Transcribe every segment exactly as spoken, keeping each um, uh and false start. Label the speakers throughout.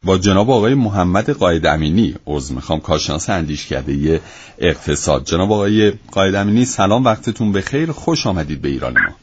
Speaker 1: با جناب آقای محمد قائد امینی، عذر میخوام، کارشناس اندیشکده اقتصاد. جناب آقای قائد امینی سلام، وقتتون بخیر، خوش آمدید به ایران ما.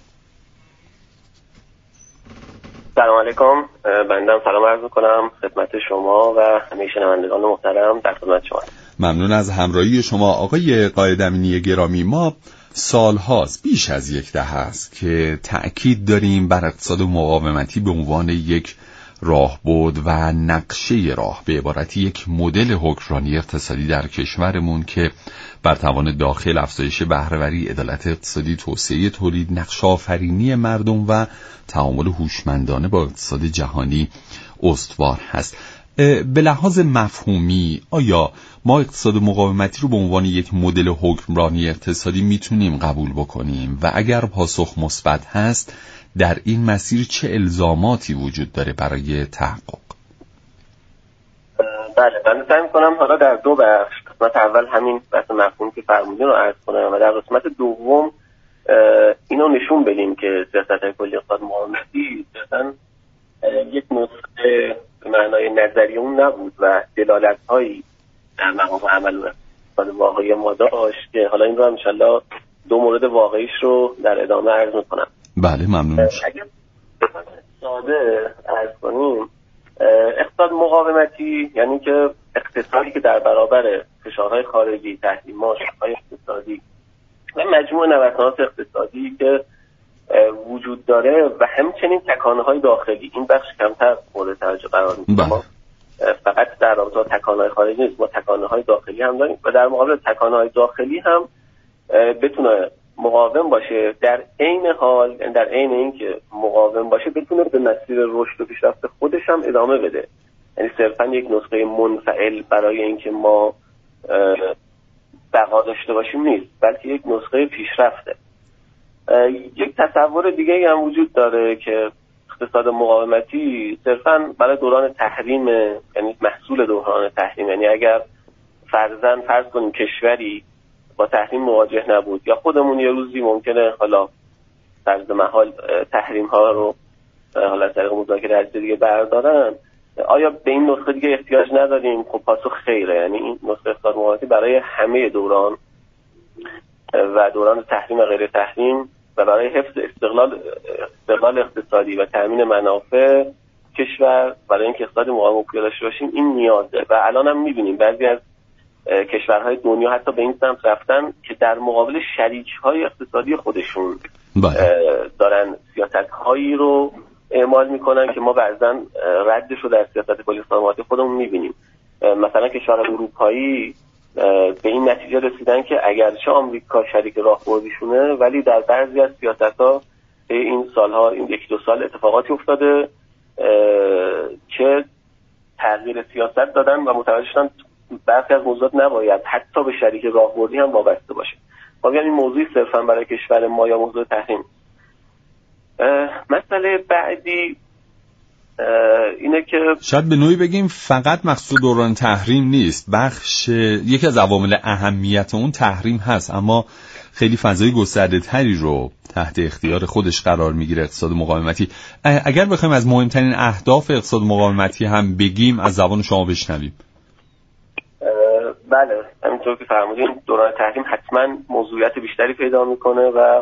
Speaker 2: سلام علیکم، بنده سلام عرض میکنم خدمت شما و همه شنوندگان محترم، در خدمت شما.
Speaker 1: ممنون از همراهی شما آقای قائد امینی گرامی. ما سالهاست، بیش از یک دهه است که تأکید داریم بر اقتصاد مقاومتی به عنوان یک راهبرد و نقشه راه، به عبارتی یک مدل حکمرانی اقتصادی در کشورمون که بر توان داخل، افزایش بهره‌وری، عدالت اقتصادی، توسعه تولید، نقش آفرینی مردم و تعامل هوشمندانه با اقتصاد جهانی استوار هست. به لحاظ مفهومی آیا ما اقتصاد مقاومتی رو به عنوان یک مدل حکمرانی اقتصادی میتونیم قبول بکنیم و اگر پاسخ مثبت هست در این مسیر چه الزاماتی وجود داره برای تحقق؟
Speaker 2: بله، من سعی می‌کنم حالا در دو بخش، قسمت اول همین بحث مفهومی که فرمودین رو عرض کنم و در قسمت دوم اینو نشون بدیم که سیاست کلی اقتصاد مقاومتی اصلا یک نسخه به معنای نظری اون نبود و دلالت‌هایی در مقام عمل و اقتصاد واقعی ما داشت که حالا این رو ان شاءالله دو مورد واقعیش رو در ادامه عرض می‌کنم.
Speaker 1: بله، ممنون.
Speaker 2: اگر ساده عرض کنیم، اقتصاد مقاومتی یعنی که اقتصادی که در برابر فشارهای خارجی، تحریم‌ها، شوک‌های اقتصادی و مجموع نوسانات اقتصادی که وجود داره و همچنین تکانه‌های داخلی، این بخش کمتر مورد توجه قرار می‌گیره. ما فقط در رابطه با تکانه‌های خارجی نیست، ما تکانه‌های داخلی هم داریم و در مقابل تکانه‌های داخلی هم بتونه مقاوم باشه، در عین حال در عین اینکه مقاوم باشه بتونه به مسیر رشد و پیشرفت خودش هم ادامه بده. یعنی صرفا یک نسخه منفعل برای اینکه ما بقا داشته باشیم نیست، بلکه یک نسخه پیشرفته. یک تصور دیگه هم وجود داره که اقتصاد مقاومتی صرفا برای دوران تحریم، یعنی محصول دوران تحریم، یعنی اگر فرضاً فرض کنیم کشوری با تحریم مواجه نبود یا خودمون یه روزی ممکنه حالا فرض محال تحریم ها رو حالا از طریق مذاکره از دیگه بردارن، آیا به این نسخه دیگه احتیاج نداریم؟ خب پاسخ خیره. یعنی این نسخه اقتصاد مقاومتی برای همه دوران و دوران تحریم و غیر تحریم و برای حفظ استقلال استقلال اقتصادی و تامین منافع کشور، برای اینکه اقتصاد مقاوم پویا داشته باشیم این نیازه. و الان هم می‌بینیم بعضی از کشورهای دنیا حتی به این سمت رفتن که در مقابل شریک‌های اقتصادی خودشون دارن سیاست‌هایی رو اعمال میکنن که ما بعضاً ردش رو در سیاست کلی اقتصاد مقاومتی خودمون می‌بینیم. مثلا کشورهای اروپایی به این نتیجه رسیدن که اگرچه آمریکا شریک راهبردیشونه ولی در بعضی از سیاست‌ها این سالها، این یک دو سال اتفاقاتی افتاده که تغییر سیاست دادن و متوجه شدن برخی از موضوعات نباید حتی به شریک راهبردی هم وابسته باشه. ما میگم این موضوع صرفا برای کشور ما یا موضوع تحریم. مسئله بعدی اینه که
Speaker 1: شاید به نوعی بگیم فقط مقصود دوران تحریم نیست، بخش یکی از عوامل اهمیت اون تحریم هست، اما خیلی فضای گسترده تری رو تحت اختیار خودش قرار میگیره اقتصاد مقاومتی. اگر بخوایم از مهمترین اهداف اقتصاد مقاومتی هم بگیم از زبان شما بشنویم.
Speaker 2: بله، همینطور که فرمودین دوران تحریم حتما موضوعیت بیشتری پیدا میکنه و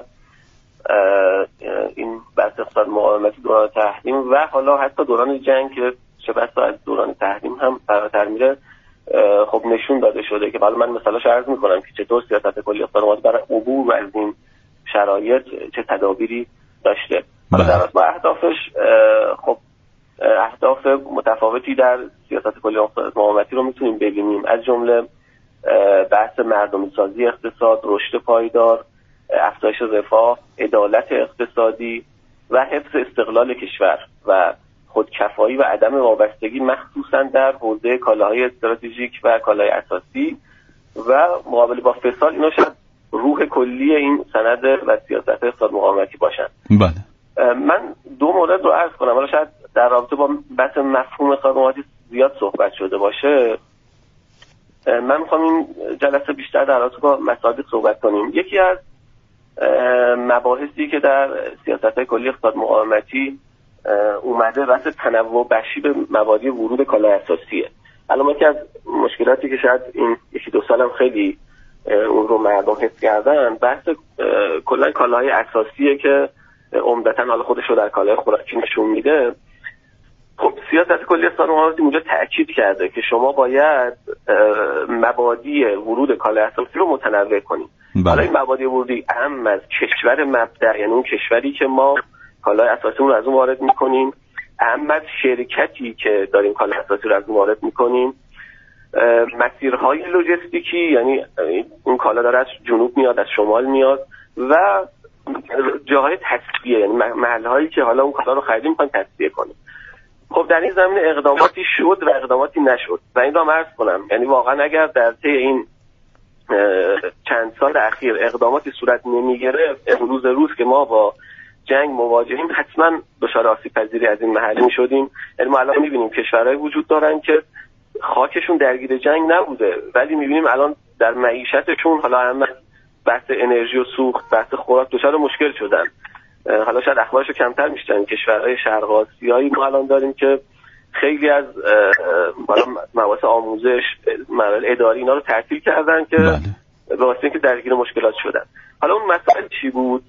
Speaker 2: این بحث اقتصاد مقاومتی دوران تحریم و حالا حتی دوران جنگ که چه بسا از دوران تحریم هم فراتر میره خب نشون داده شده که حالا من مثلاش عرض میکنم که چطور سیاست کلی اقتصاد مقاومتی برای عبور از این شرایط چه تدابیری داشته. حالا در اصل اهدافش خب اهداف متفاوتی در سیاست کلی اقتصاد مقاومتی رو میتونیم ببینیم، از جمله بحث مردمی سازی اقتصاد، رشد پایدار، افزایش رفاه، عدالت اقتصادی و حفظ استقلال کشور و خودکفایی و عدم وابستگی مخصوصا در حوزه کالاهای استراتژیک و کالای اساسی و مقابله با فساد. اینا شاید روح کلی این سند و سیاست اقتصاد مقاومتی باشن.
Speaker 1: بله.
Speaker 2: من دو مورد رو عرض کنم، حالا شاید در رابطه با بحث مفهوم اقتصاد مقاومتی زیاد صحبت شده باشه. من میخوام این جلسه بیشتر در رابطه با مصادیق صحبت کنیم. یکی از مباحثی که در سیاست‌های کلی اقتصاد مقاومتی اومده واسه تنوع بخشی به مبادی ورود کالای اساسیه. الان که از مشکلاتی که شاید این یکی دو سالم خیلی اون رو مردم حس کردن، بحث کلا کالاهای اساسیه که عمدتاً حالا خودش رو در کالای خوراکی نشون میده. خب سیاست کلی سازمان اونجا تاکید کرده که شما باید مبادی ورود کالای اساسی رو متنوع کنید. حالا این مبادی ورودی اهم از کشور مبدأ، یعنی اون کشوری که ما کالای اساسیمون رو از اون وارد میکنیم، اهم از شرکتی که داریم کالای اساسی رو از اون وارد میکنیم، مسیرهای لوجستیکی، یعنی اون کالا داره از جنوب میاد از شمال میاد، و جاهای تصفیه، یعنی محلهایی که حالا اون کالا رو خریدیم میخوایم تصفیه کنیم. خب در این زمینه اقداماتی شد و اقداماتی نشد و این رو عرض کنم، یعنی واقعا اگر در طی این چند سال اخیر اقداماتی صورت نمیگرفت، روز روز که ما با جنگ مواجهیم حتما دچار آسیب پذیری از این محله میشدیم. یعنی ما الان میبینیم کشورهای وجود دارن که خاکشون درگیر جنگ نبوده، ولی میبینیم الان در معیشتشون، حالا هم بحث انرژی و سوخت، بحث خوراک، دچار مشکل شدن. حالا شاید اخبارشو کمتر میشنن. کشورهای شرق آسیایی ما الان داریم که خیلی از حالا مباحث آموزش، مراحل اداری اینا رو تعطیل کردن که به واسه اینکه درگیر مشکلات شدن. حالا اون مسائل چی بود؟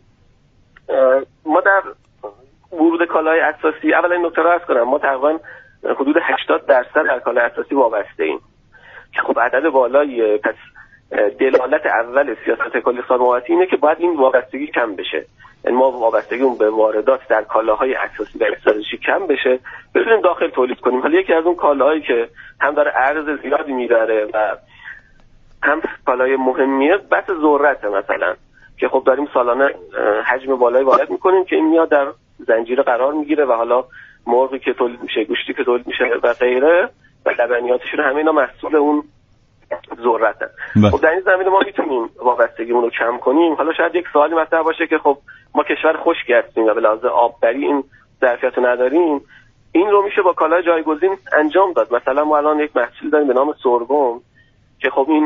Speaker 2: ما در ورود کالای اساسی، اولا این نکته رو عرض کنم، ما تقریبا حدود هشتاد درصد در کالای اساسی وابسته ایم که خب عدد بالایی. پس دلالت اول سیاست کلی سازمانواتی اینه که باید این وابستگی کم بشه، یعنی ما وابستگیمون به واردات در کالاهای اساسی و استراتژیک کم بشه، بتونیم داخل تولید کنیم. حالا یکی از اون کالاهایی که هم داره ارز زیادی میبره و هم کالای مهمیه بحث ذرته مثلا، که خب داریم سالانه حجم بالایی وارد میکنیم که این میاد در زنجیره قرار میگیره و حالا مرغی که تولید میشه، گوشتی که تولید میشه و غیره و لبنیاتشون، همه اینا محصول اون ذرتن. خب در این زمینه ما میتونیم وابستگیمون رو کم کنیم. حالا شاید یک سوالی مطرح باشه که خب ما کشور خشک هستیم و به لحاظ آببری این ظرفیت رو نداریم، این رو میشه با کالای جایگزین انجام داد. مثلا ما الان یک محصول داریم به نام سرگم که خب این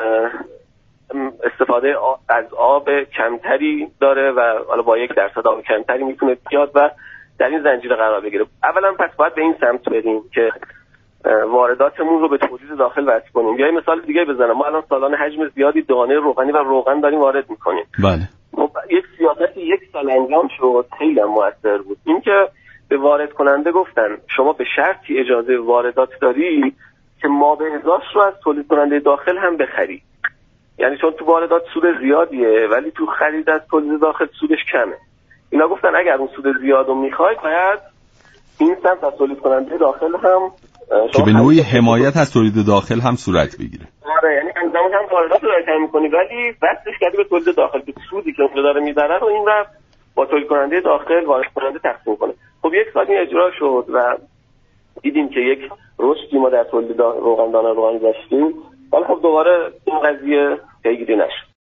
Speaker 2: استفاده از آب کمتری داره و حالا با یک درصد آب کمتری میتونه بیاد و در این زنجیره قرار بگیره. اولا پس باید به این سمت بریم که وارداتمون رو به تولید داخل وصل کنیم. یا مثال دیگه بزنم، ما الان سالانه حجم زیادی دانه روغنی و روغن داریم وارد میکنیم.
Speaker 1: بله.
Speaker 2: یک سیاستی یک سال انجام شد، خیلی موثر بود. این که به وارد کننده گفتن شما به شرطی اجازه واردات داری که ما به ازاش رو از تولید کننده داخل هم بخری. یعنی چون تو واردات سود زیادیه ولی تو خرید از تولید داخل سودش کمه. اینا گفتن اگر اون سود زیاد رو میخوای باید این سمت از تولید کننده داخل هم
Speaker 1: که به نوعی حمایت از تولید داخل هم صورت بگیره.
Speaker 2: آره، یعنی انجام هم واردات رو کم می‌کنی ولی بسش کردی به تولید داخل، که سودی که اون داره میبره رو این رفت با تولید کننده داخل وارد کننده تقسیم کنه. خب یک سال این اجرا شد و دیدیم که یک رشدی ما در تولید روغن دانه روغنی داشتیم، ولی خب دوباره این قضیه پیگیری نشد.